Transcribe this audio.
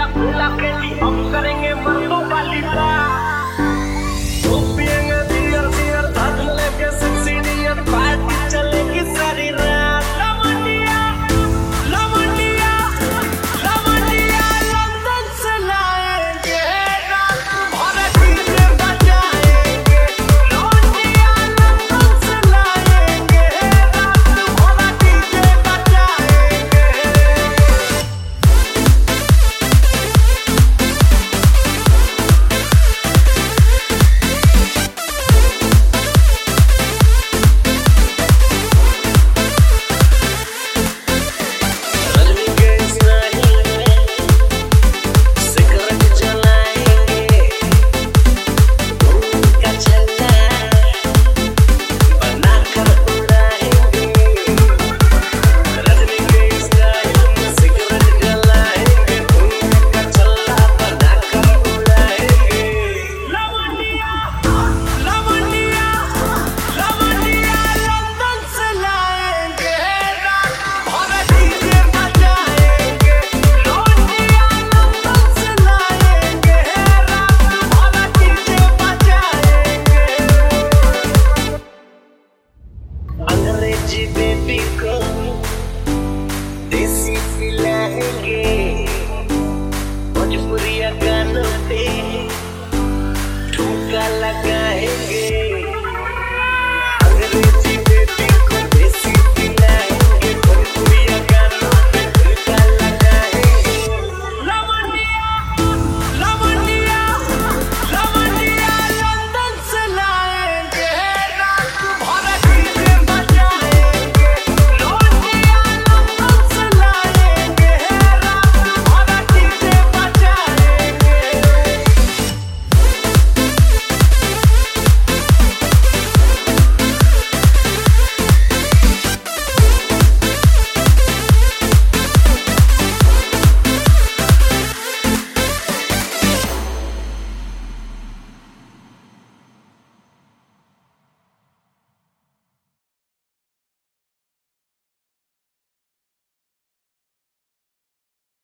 मिला के जी हम करेंगे मर्दों वाली बात। तो पिएंगे बियर बियर साथ लेके सेक्सी डियर, पार्टी चलेगी सारी रात। लवंडिया लवंडिया लवंडिया लंदन से लाएंगे, रात भर डीजे बजाएंगे। लवंडिया लंदन से लाएंगे, रात भर डीजे बजाएंगे। अंग्रेजी बेबी को देसी पिलाएंगे, भोजपुरिया गानों पे ठुमका लगाएंगे।